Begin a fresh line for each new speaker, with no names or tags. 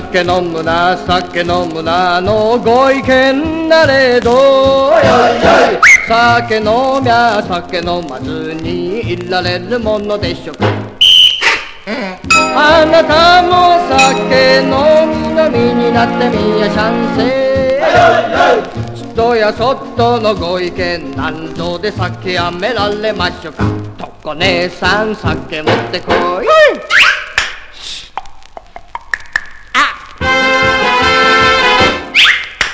酒飲むな酒飲むなのご意見なれど、酒飲みゃ酒飲まずにいられるものでしょうか。あなたも酒飲みになってみやしゃんせ。人やそっとのご意見何度で酒やめられましょうか。とこ姉さん酒持ってこい。